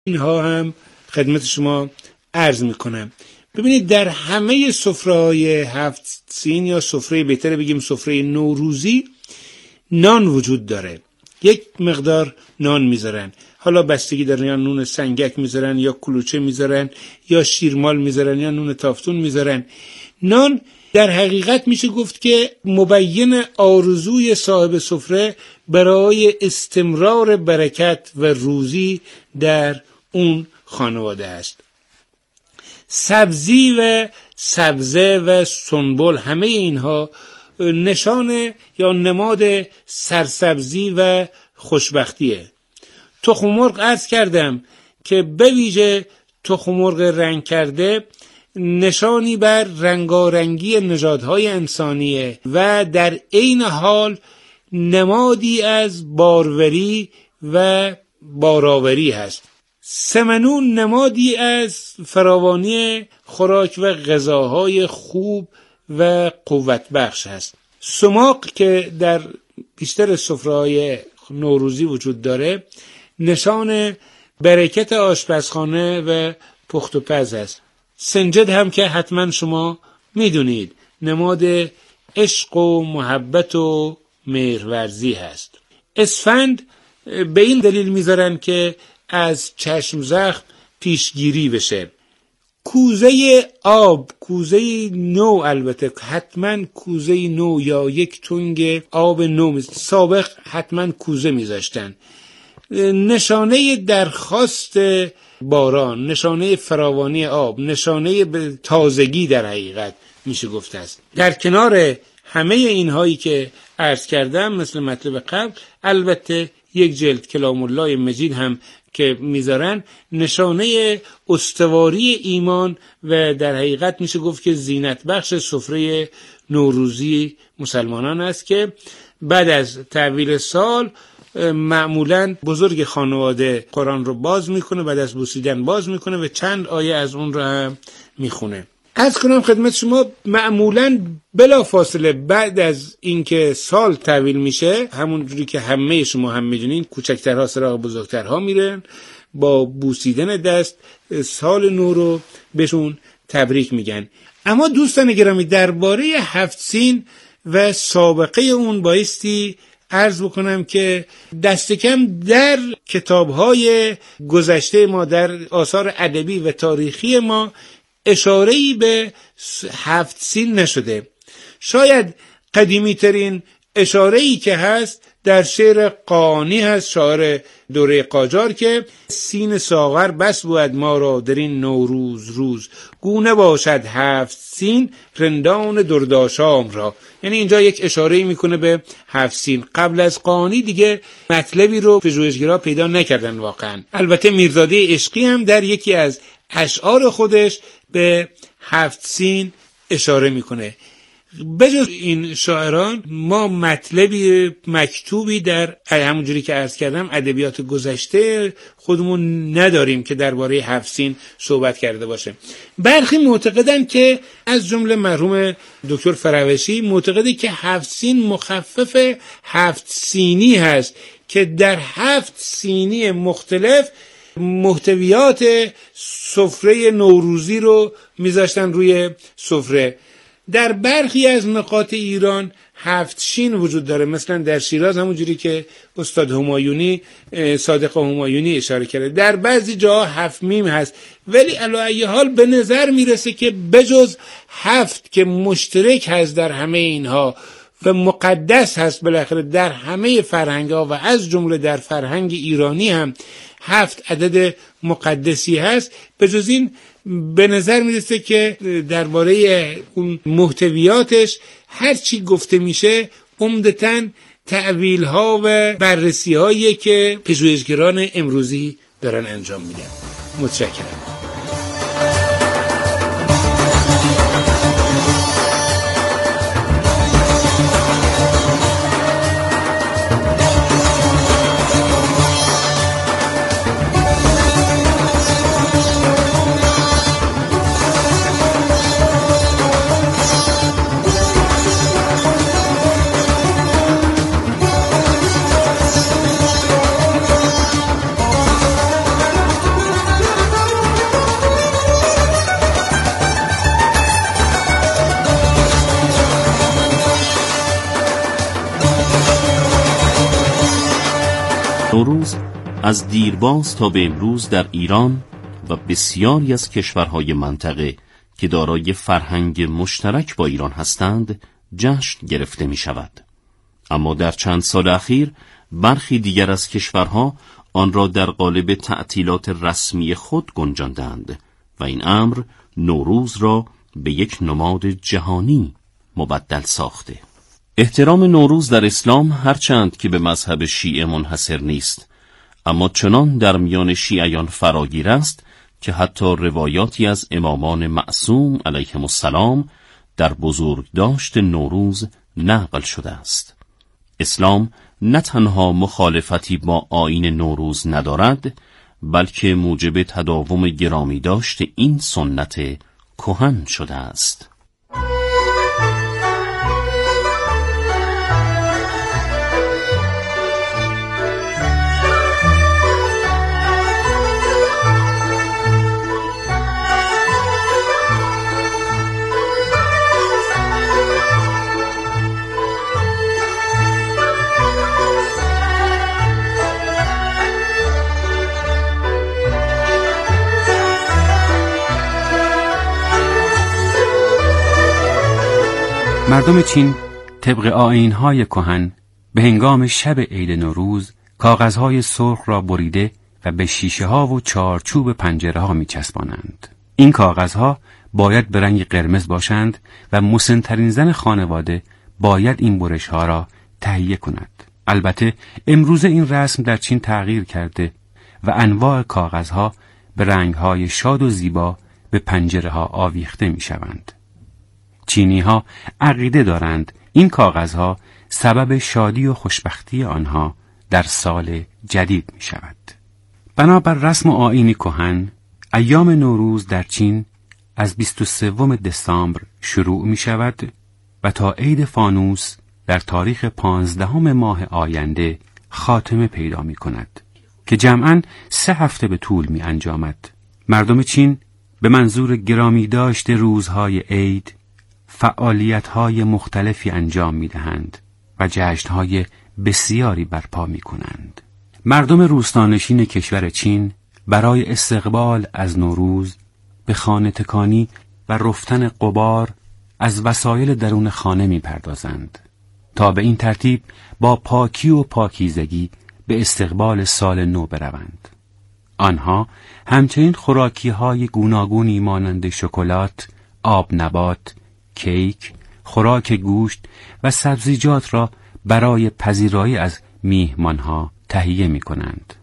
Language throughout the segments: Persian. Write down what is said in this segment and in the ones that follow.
اینها هم خدمت شما عرض میکنم. ببینید در همه سفره‌های هفت سین یا سفره بهتره بگیم سفره نوروزی نان وجود داره. یک مقدار نان میذارن، حالا بستگی داره، یا نون سنگک میذارن یا کلوچه میذارن یا شیرمال میذارن یا نون تافتون میذارن. نان در حقیقت میشه گفت که مبین آرزوی صاحب سفره برای استمرار برکت و روزی در اون خانواده است. سبزی و سبزه و سنبل همه اینها نشان یا نماد سرسبزی و خوشبختیه. تخم مرغ عرض کردم که به ویژه تخم مرغ رنگ کرده نشانی بر رنگارنگی نژادهای انسانیه و در عین حال نمادی از باروری و بارآوری هست. سمنون نمادی از فراوانی خوراک و غذاهای خوب و قوت بخش است. سماق که در بیشتر سفره‌های نوروزی وجود داره نشان برکت آشپزخانه و پخت و پز است. سنجد هم که حتما شما میدونید نماد عشق و محبت و مهرورزی هست. اسفند به این دلیل میذارن که از چشم زخم پیشگیری بشه. کوزه آب، کوزه نو، البته حتما کوزه نو یا یک تنگ آب نو سابق حتما کوزه میذاشتن. نشانه درخواست باران، نشانه فراوانی آب، نشانه تازگی در حقیقت میشه گفت است. در کنار همه اینهایی که عرض کردم مثل مطلب قبل البته یک جلد کلام الله مجید هم که میذارن نشانه استواری ایمان و در حقیقت میشه گفت که زینت بخش سفره نوروزی مسلمانان است که بعد از تحویل سال معمولاً بزرگ خانواده قرآن رو باز میکنه، بعد از بوسیدن باز میکنه و چند آیه از اون رو هم میخونه. عرض کنم خدمت شما معمولاً بلا فاصله بعد از اینکه سال تحویل میشه، همون جوری که همه شما هم میدونین، کوچکترها سراغ بزرگترها میرن با بوسیدن دست سال نو رو بهشون تبریک میگن. اما دوستان گرامی درباره هفت سین و سابقه اون بایستی عرض بکنم که دست کم در کتاب‌های گذشته ما، در آثار ادبی و تاریخی ما اشاره‌ای به هفت سین نشده. شاید قدیمی ترین اشاره‌ای که هست در شعر قانی هست، شاعر دوره قاجار، که سین ساغر بس بود ما را در این نوروز روز، گونه باشد هفت سین رندان درداشام را. یعنی اینجا یک اشاره‌ای میکنه به هفت سین. قبل از قانی دیگه مطلبی رو پژوهشگرا پیدا نکردن واقعا. البته میرزاده عشقی هم در یکی از اشعار خودش به هفت سین اشاره میکنه. بجز این شاعران ما مطلبی مکتوبی در همونجوری که عرض کردم ادبیات گذشته خودمون نداریم که درباره هفت سین صحبت کرده باشه. برخی معتقدن که از جمله مرحوم دکتر فروشی معتقده که هفت سین مخفف هفت سینی هست که در هفت سینی مختلف محتویات سفره نوروزی رو میذاشتن روی سفره. در برخی از نقاط ایران هفت شین وجود داره، مثلا در شیراز همونجوری که استاد همایونی، صادق همایونی اشاره کرده. در بعضی جاها هفت میم هست، ولی علی ای حال به نظر میرسه که بجز هفت که مشترک هست در همه اینها و مقدس هست بالاخره در همه فرهنگ‌ها و از جمله در فرهنگ ایرانی هم هفت عدد مقدسی هست، بجز این به نظر میرسه که درباره اون محتویاتش هر چی گفته میشه عمدتاً تأویل ها و بررسی هایی که پژوهشگران امروزی دارن انجام میدن. متشکرم. نوروز از دیرباز تا به امروز در ایران و بسیاری از کشورهای منطقه که دارای فرهنگ مشترک با ایران هستند جشن گرفته می شود. اما در چند سال اخیر برخی دیگر از کشورها آن را در قالب تعطیلات رسمی خود گنجاندند و این امر نوروز را به یک نماد جهانی مبدل ساخته. احترام نوروز در اسلام هرچند که به مذهب شیعه منحصر نیست، اما چنان در میان شیعیان فراگیر است که حتی روایاتی از امامان معصوم علیهم السلام در بزرگداشت نوروز نقل شده است. اسلام نه تنها مخالفتی با آیین نوروز ندارد، بلکه موجب تداوم گرامی داشت این سنت کهن شده است. مردم چین طبق آیین‌های کهن به هنگام شب عید نوروز کاغذهای سرخ را بریده و به شیشه‌ها و چارچوب پنجره‌ها می‌چسبانند. این کاغذها باید به رنگ قرمز باشند و مسن‌ترین زن خانواده باید این برش‌ها را تهیه کند. البته امروزه این رسم در چین تغییر کرده و انواع کاغذها به رنگ‌های شاد و زیبا به پنجره‌ها آویخته می‌شوند. چینی‌ها عقیده دارند این کاغذها سبب شادی و خوشبختی آنها در سال جدید می شود. بنابر رسم و آیین کهن، ایام نوروز در چین از 23 دسامبر شروع می شود و تا عید فانوس در تاریخ 15 ماه آینده خاتمه پیدا می کند که جمعاً 3 هفته به طول می انجامد. مردم چین به منظور گرامی داشت روزهای عید فعالیت‌های مختلفی انجام می‌دهند و جشن‌های بسیاری برپا می‌کنند. مردم روستانشین کشور چین برای استقبال از نوروز به خانه تکانی و رفتن غبار از وسایل درون خانه می‌پردازند تا به این ترتیب با پاکی و پاکیزگی به استقبال سال نو بروند. آنها همچنین خوراکی‌های گوناگونی مانند شکلات، آب نبات، کیک، خوراک گوشت و سبزیجات را برای پذیرایی از میهمانها تهیه می کنند.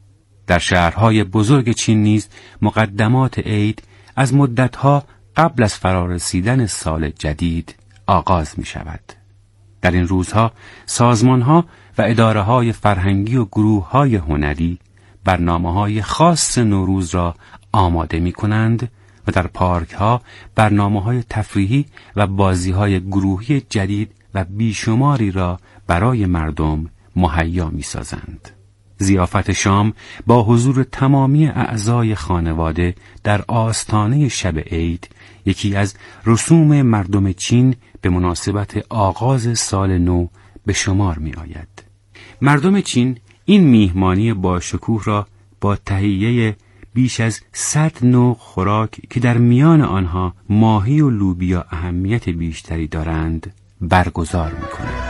در شهرهای بزرگ چین نیز مقدمات عید از مدتها قبل از فرارسیدن سال جدید آغاز می شود. در این روزها سازمانها و اداره‌های فرهنگی و گروه‌های هنری برنامه‌های خاص نوروز را آماده می کنند و در پارک‌ها برنامه‌های تفریحی و بازی‌های گروهی جدید و بیشماری را برای مردم مهیا می‌سازند. ضیافت شام با حضور تمامی اعضای خانواده در آستانه شب عید یکی از رسوم مردم چین به مناسبت آغاز سال نو به شمار می‌آید. مردم چین این میهمانی با شکوه را با تهیه بیش از 100 نوع خوراک که در میان آنها ماهی و لوبیا اهمیت بیشتری دارند برگزار می‌کنند.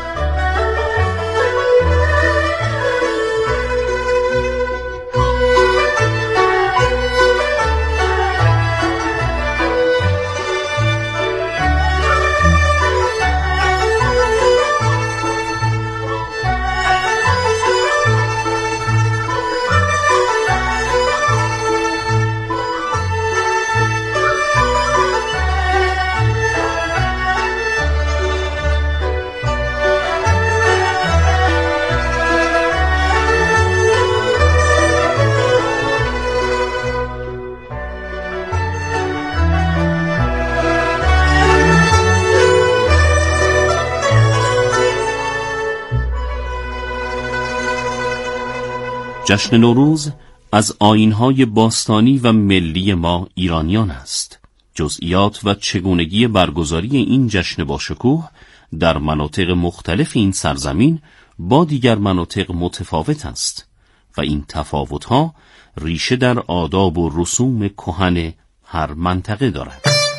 جشن نوروز از آیین‌های باستانی و ملی ما ایرانیان است. جزئیات و چگونگی برگزاری این جشن با شکوه در مناطق مختلف این سرزمین با دیگر مناطق متفاوت است و این تفاوت‌ها ریشه در آداب و رسوم کهن هر منطقه دارد.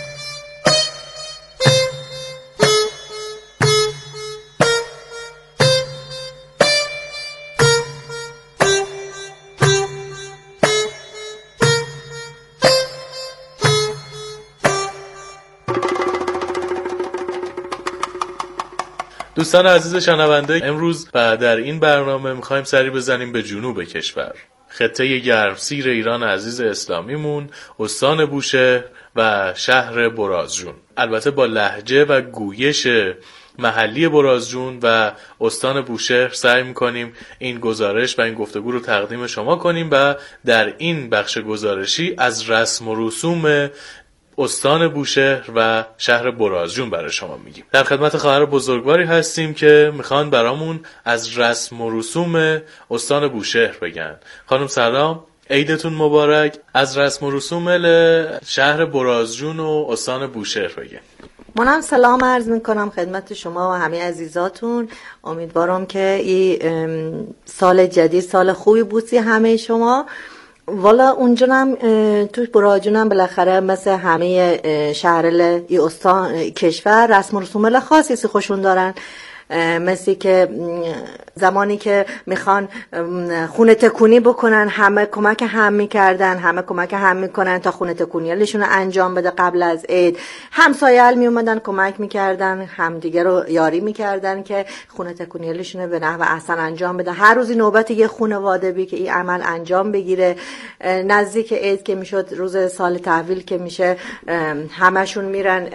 دوستان عزیز شنونده، امروز در این برنامه میخوایم سری بزنیم به جنوب کشور، خطه گرمسیر ایران عزیز اسلامیمون، استان بوشهر و شهر برازجون. البته با لهجه و گویش محلی برازجون و استان بوشهر سعی میکنیم این گزارش و این گفتگو رو تقدیم شما کنیم و در این بخش گزارشی از رسم و رسوم استان بوشهر و شهر برازجون برای شما میگیم. در خدمت خواهر بزرگواری هستیم که میخوان برامون از رسم و رسوم استان بوشهر بگن. خانم سلام، عیدتون مبارک. از رسم و رسوم شهر برازجون و استان بوشهر بگن. منم سلام عرض میکنم خدمت شما و همه عزیزاتون. امیدوارم که این سال جدید سال خوبی بودی همه شما. والا اونجا تو برازجون بالاخره مثل همه شهر ای استان کشور رسم و رسوم خاصی خوشون دارن، مثل که زمانی که میخوان خونه تکونی بکنن همه کمک هم میکردن، همه کمک هم میکنن تا خونه تکونیالشون رو انجام بده قبل از عید. همسایه‌ال میومدن کمک میکردن، همدیگه رو یاری میکردن که خونه تکونیالشون رو به نحو احسن انجام بده. هر روزی نوبت یه خانواده بی که این عمل انجام بگیره. نزدیک عید که میشد، روز سال تحویل که میشه، همشون میرن،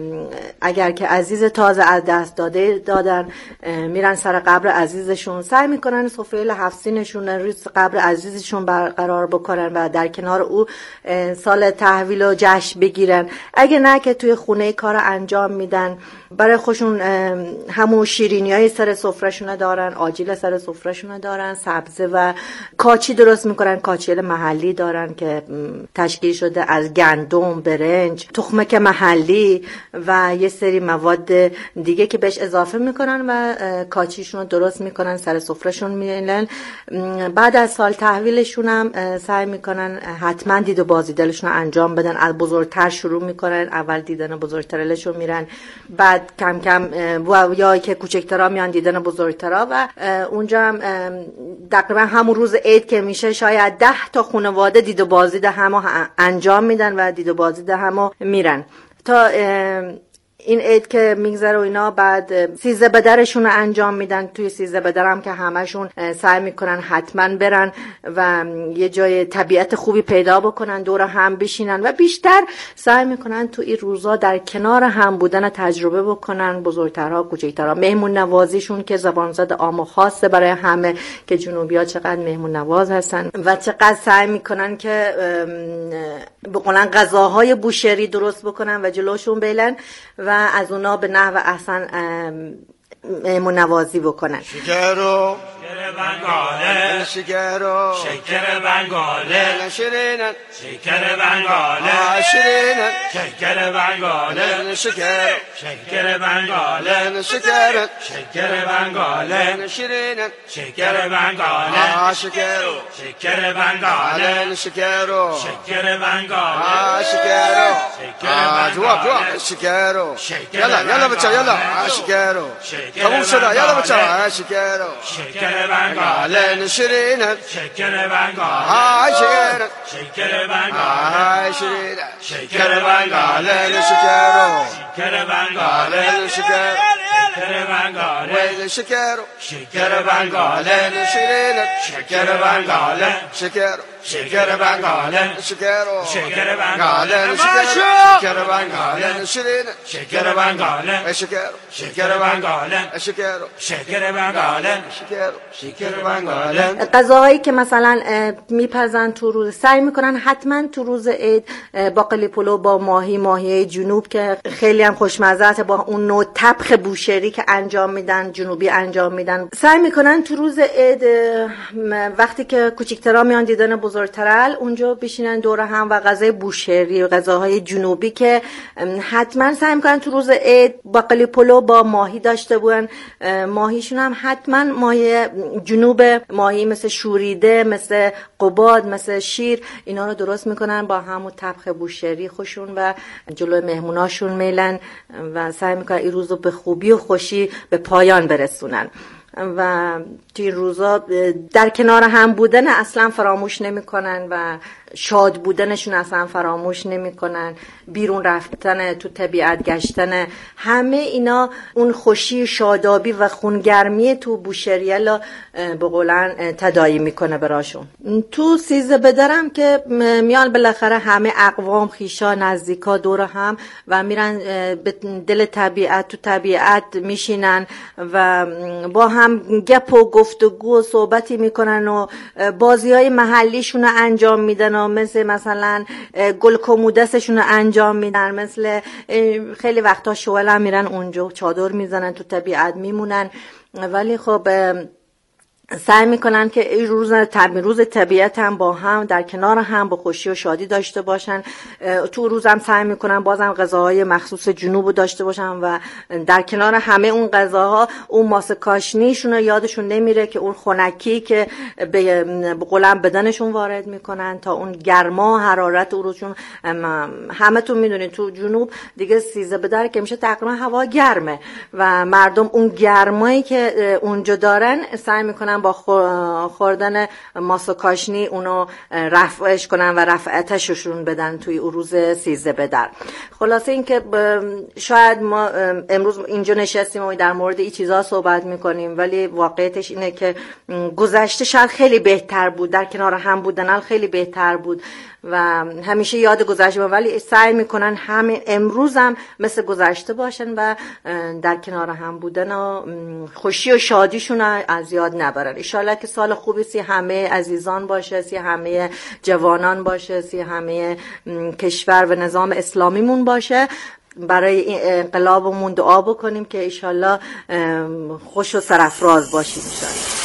اگر که عزیز تازه از دست دادن میرن سر قبر عزیزشون، سعی میکنن سفره هفت‌سینشون روی قبر عزیزشون برقرار بکنن و در کنار او سال تحویل و جشن بگیرن. اگه نه که توی خونه کار انجام میدن. برای خودشون همون شیرینیای سر سفرهشون دارن، آجیل سر سفرهشون دارن، سبزه و کاچی درست میکنن. کاچیل محلی دارن که تشکیل شده از گندم، برنج، تخمک محلی و یه سری مواد دیگه که بهش اضافه میکنن و کاچیشون رو درست میکنن، سر سفرهشون میلن. بعد از سال تحویلشون هم سعی میکنن حتما دید و بازی دلشون رو انجام بدن. از بزرگتر شروع میکنن، اول دیدن بزرگترشون میرن، بعد کم کم یا که کوچکترا میان دیدن بزرگترا و اونجا هم تقریبا همون روز عید که میشه شاید 10 تا خانواده دید و بازی ده همو انجام میدن و دید و بازی ده همو میرن تا این عید که میگذره و اینا. بعد سیزده بدرشون رو انجام میدن. توی سیزده بدر هم که همشون سعی میکنن حتما برن و یه جای طبیعت خوبی پیدا بکنن، دور هم بشینن و بیشتر سعی میکنن تو این روزا در کنار هم بودن تجربه بکنن. بزرگترها، کوچکترها، مهمون نوازیشون که زبان زد عام و خاصه برای همه که جنوبی‌ها چقدر مهمون نواز هستن و چقدر سعی میکنن که بقولن غذاهای بوشهری درست بکنن و جلوشون بیلن و از اونا به نحو احسن منوازی بکنن. شکرو بنگاله، شکرو شکر بنگاله، شیرینن شکر بنگاله، شیرینن شکر بنگاله، شکر شکر بنگاله، شکر شکر بنگاله، شیرینن شکر بنگاله، شکرو شکر بنگاله، شکرو شکر بنگاله، شکرو شکر بنگاله، شکرو یلا یلا بچا یلا شکرو تموم شده. یلا بچا شکرو شکر بنگاله، نشرینن شکر بنگاله، شکر شکر بنگاله، شیرینن شکر بنگاله، شکرو شکر بنگاله، شکر شکر بنگاله، شکر شکر بنگاله، نشرینن شکر بنگاله، شکر شکر بنگاله، شکر شکر بنگاله، شکر بنگاله، نشرینن شکر بنگاله، شکر شکر بنگاله، شکر شکر بنگاله، شکر شکر بنگاله. غذاهایی که مثلا میپزن تو روز، سعی میکنن حتما تو روز عید باقلی پلو با ماهی جنوب که خیلی هم خوشمزه، با اون نوع طبخ بوشهری شمالی که انجام میدن، جنوبی انجام میدن. سعی میکنن تو روز عید وقتی که کوچیک‌ترا میان دیدن بزرگترال اونجا بشینن دور هم و غذای بوشهری و غذاهای جنوبی که حتما سعی میکنن تو روز عید باقالی پلو با ماهی داشته بودن. ماهیشون هم حتما ماهی جنوب، ماهی مثل شوریده، مثل قباد، مثل شیر، اینا رو درست میکنن با همون طبخ بوشهری خوشون و جلوی مهموناشون میلن و سعی میکنن این روزو به خوبی و خوشی به پایان برسونن. و توی روزا در کنار هم بودن اصلا فراموش نمیکنن و شاد بودنشون اصلا فراموش نمیکنن، بیرون رفتن، تو طبیعت گشتن، همه اینا اون خوشی، شادابی و خونگرمی تو بوشهریلا به قولن تداعی میکنه براشون. تو 13 بدرم که میان بالاخره همه اقوام، خیشا، نزدیکا دور هم و میرن به دل طبیعت، تو طبیعت میشینن و با هم گپ و گفتگو و صحبتی میکنن و بازی‌های محلیشون رو انجام میدن و مثلا گل کمودسشون رو انجام میدن، مثل خیلی وقتا شوال هم میرن اونجا چادر میزنن تو طبیعت میمونن. ولی خب سعی میکنن که این روز طبیعت هم با هم در کنار هم با خوشی و شادی داشته باشن. تو روز هم سعی میکنن بازم غذاهای مخصوص جنوب داشته باشن و در کنار همه اون غذاها اون ماسه کاشنیشون رو یادشون نمیره که اون خنکی که به قلم بدنشون وارد میکنن تا اون گرما حرارت اون روزشون. همه تو میدونین تو جنوب دیگه 13 بدر که میشه تقریبا هوا گرمه و مردم اون گرمایی که اونجا دارن سعی میکنن با خوردن ماسه کاشنی اونو رفعش کنن و رفعتششون بدن توی روز 13 بدر. خلاصه این که شاید ما امروز اینجا نشستیم و در مورد این چیزها صحبت میکنیم ولی واقعیتش اینه که گذشته شاید خیلی بهتر بود، در کنار هم بودن خیلی بهتر بود و همیشه یاد گذشته ولی سعی میکنن همین امروز هم مثل گذشته باشن و در کنار هم بودن و خوشی و شادیشون از یاد نبرن. انشالله که سال خوبی سی همه عزیزان باشه، سی همه جوانان باشه، سی همه کشور و نظام اسلامیمون باشه. برای این انقلابمون دعا بکنیم که انشالله خوش و سرافراز باشیم انشالله.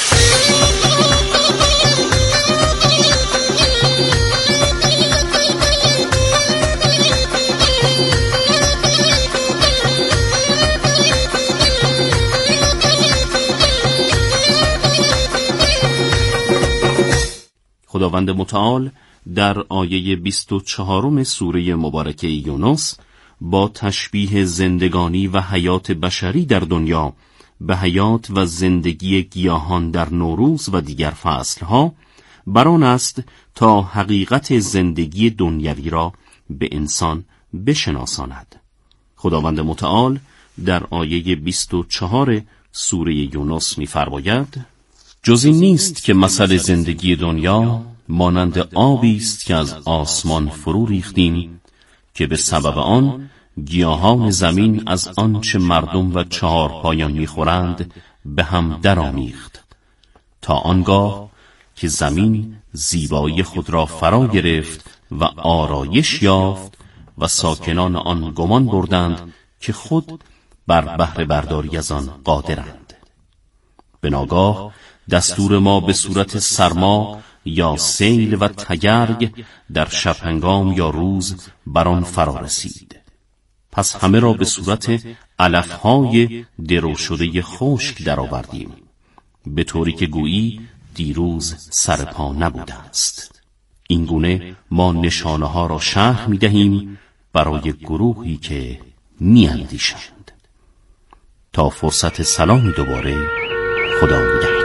خداوند متعال در آیه 24 سوره مبارکه یونس با تشبیه زندگانی و حیات بشری در دنیا به حیات و زندگی گیاهان در نوروز و دیگر فصلها بران است تا حقیقت زندگی دنیوی را به انسان بشناساند. خداوند متعال در آیه 24 سوره یونس می‌فرماید: جز این نیست که مثل زندگی دنیا مانند آبی است که از آسمان فرو ریختیم که به سبب آن گیاهان زمین از آنچه مردم و چهارپایان میخورند به هم درآمیخت تا آنگاه که زمین زیبایی خود را فرا گرفت و آرایش یافت و ساکنان آن گمان بردند که خود بر بهره برداری از آن قادرند. به ناگاه دستور ما به صورت سرما یا سیل و تگرگ در شب هنگام یا روز بر آن فرا رسید. پس همه را به صورت علفهای درو شده خشک درآوردیم، به طوری که گویی دیروز سر پا نبوده است. این گونه ما نشانه ها را شرح می دهیم برای گروهی که می اندیشند. تا فرصت سلام دوباره، خدا نگهدار.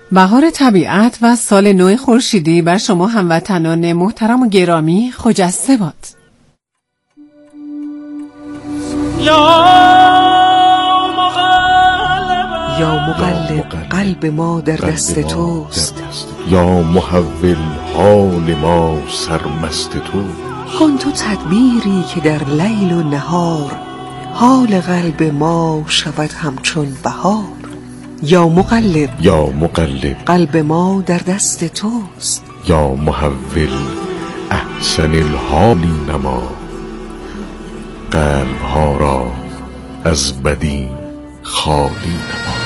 بهار طبیعت و سال نو خورشیدی بر شما هموطنان محترم و گرامی خجسته باد. یا مقلب قلب ما در دست توست، یا محول حال ما سرمست تو. کن تو تدبیری که در لیل و نهار حال قلب ما شود همچون بهار. یا مقلب قلب ما در دست توست، یا محول احسن الحالی نما. قلب ها را از بدی خالی نما.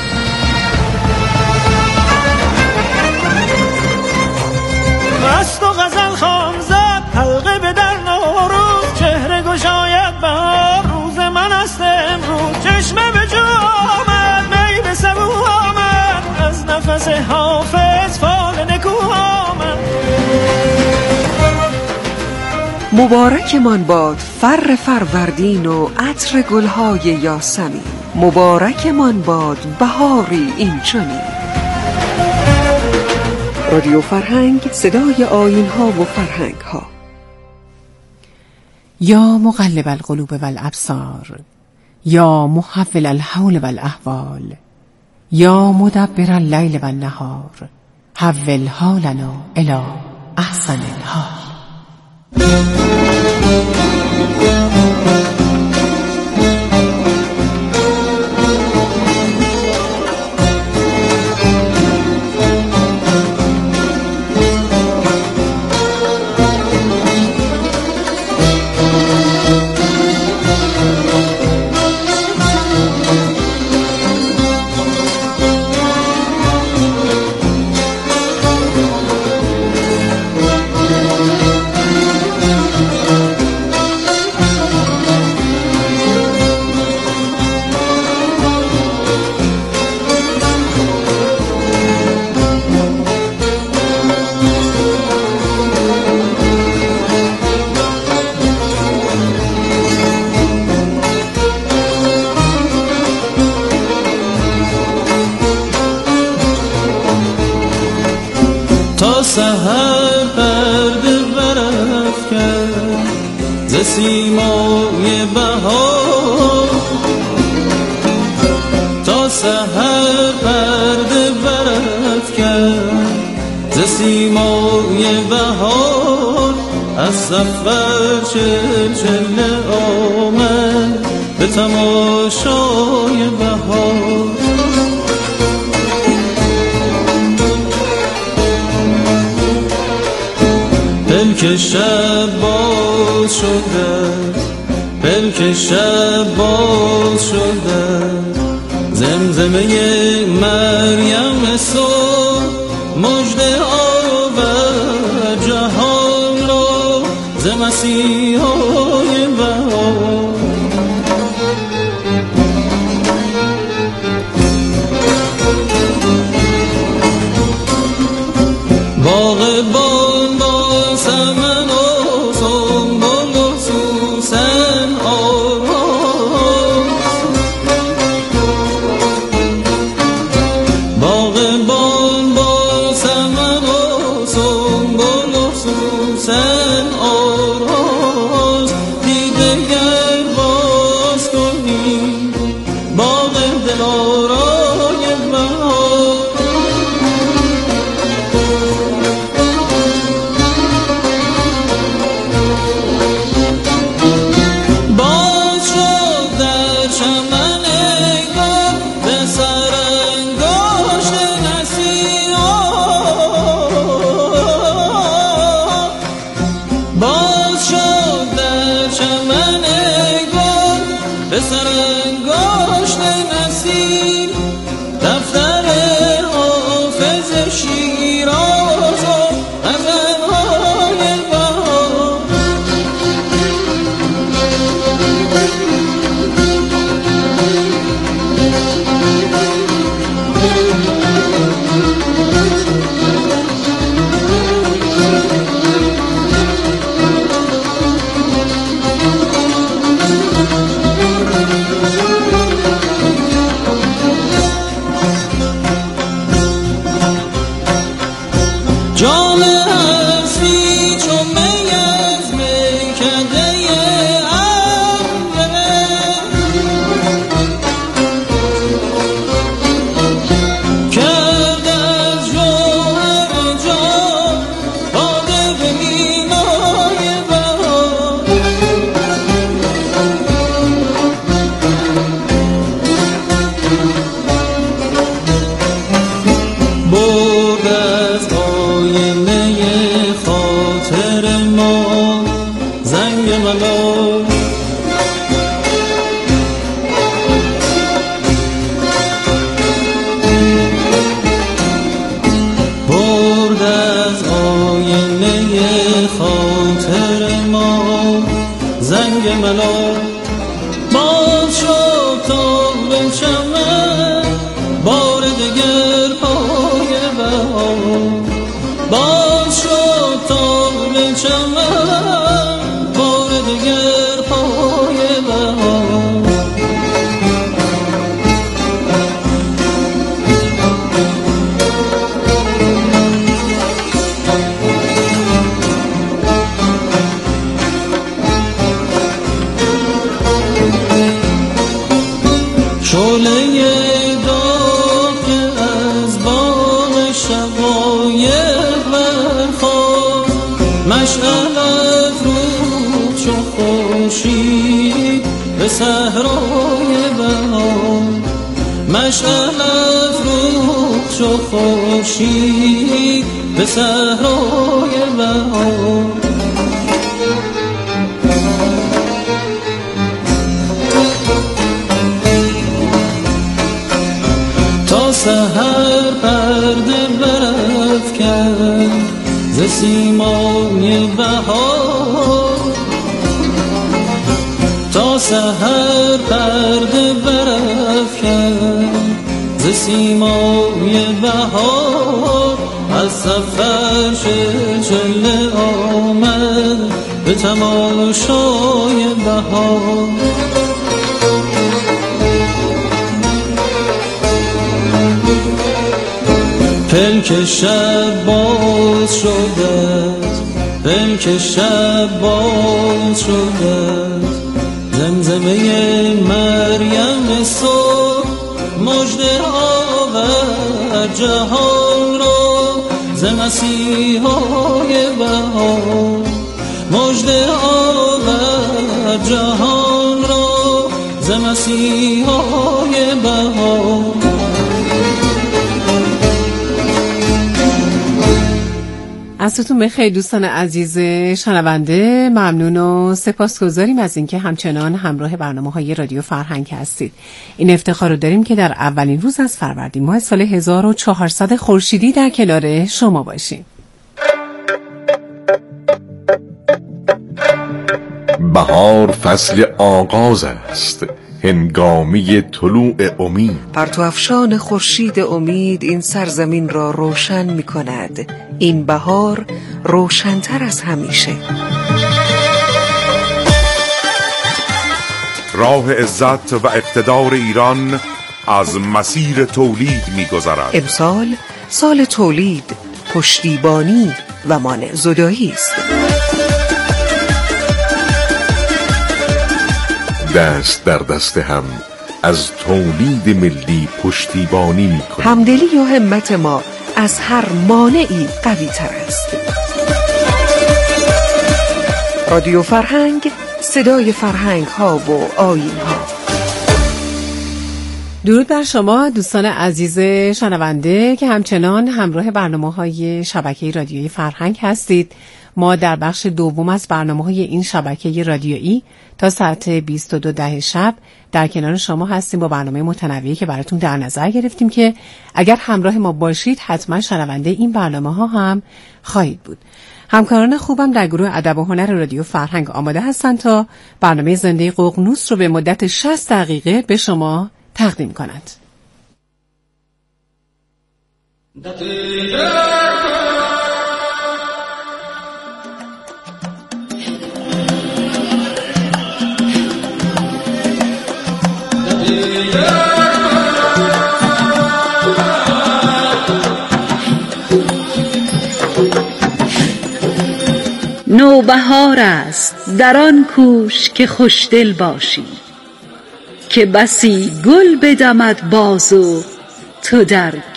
مست و غزل خام زد حلقه به در نوروز، چهره گشاید بهار روز من است امروز. چشمه به جو آمد می به سبو آمد، از نفس حافظ فال نکو آمد. مبارک من باد فر فروردین و عطر گلهای یاسمین، مبارک من باد بهاری این چنین. رادیو فرهنگ، صدای آیین‌ها و فرهنگ‌ها. یا مقلب القلوب والابصار، یا محول الحول والاحوال، یا مدبر اللیل والنهار، حول حالنا الی احسن الحال. تا سحر پرده برافکن ز سیمای بهار، تا سحر پرده برافکن ز سیمای بهار. از سفر چلچله آمد به تماشای بهار. پلک شب باز شده، پلک شب باز شده، زمزمه مریم صبح مژده آورد جهان را ز مسیحای بهار. باغبان با سمن و سنبل و سوسن آراست، باغبان با سمن و سنبل و سوسن آراست. دیده گر باز کنی باغ دلارای بهار. کلام باز شد تا به چمن بار دگر پای بهار باز شد تا به چمن بار دگر پای بهار شعله داغ که از باغ شقایق برخاست مشعل افروخت چو خورشید به صحرای بهار مشعل افروخت چو خورشید به صحرای بهار سحر پرده برافکن ز سیمای بهار تا سحر پرده برافکن ز سیمای بهار از سفر چله آمد به تماشای بهار پلک شب باز شده پلک شب باز شده زمزمه مریم صبح مژده آورد جهان را ز مسیحای بهار مژده آورد جهان را ز مسیحای بهار عصرتون بخیر دوستان عزیز شنونده، ممنون و سپاسگزاریم از اینکه همچنان همراه برنامه‌های رادیو فرهنگ هستید. این افتخار رو داریم که در اولین روز از فروردین ماه سال 1400 خورشیدی در کنار شما باشیم. بهار فصل آغاز است، هنگامی طلوع امید. پرتو افشان خورشید امید این سرزمین را روشن می کند. این بهار روشن‌تر از همیشه. راه عزت و اقتدار ایران از مسیر تولید می گذرد. امسال سال تولید، پشتیبانی و مانع زدایی است. دست در دست هم از تولید ملی پشتیبانی می کنیم. همدلی و همت ما از هر مانعی قوی تر است. رادیو فرهنگ، صدای فرهنگ ها و آیین ها. درود بر شما دوستان عزیز شنونده که همچنان همراه برنامه‌های شبکه رادیویی فرهنگ هستید. ما در بخش دوم از برنامه‌های این شبکه رادیویی تا ساعت 22 شب در کنار شما هستیم با برنامه متنوعی که براتون در نظر گرفتیم که اگر همراه ما باشید حتما شنونده این برنامه‌ها هم خواهید بود. همکاران خوبم در گروه ادب و هنر رادیو فرهنگ آماده هستند تا برنامه زنده ققنوس رو به مدت 60 دقیقه به شما تقدیم کنند. نوبهار است در آن کوش که خوشدل باشی، که بسی گل بدمد باز و تو در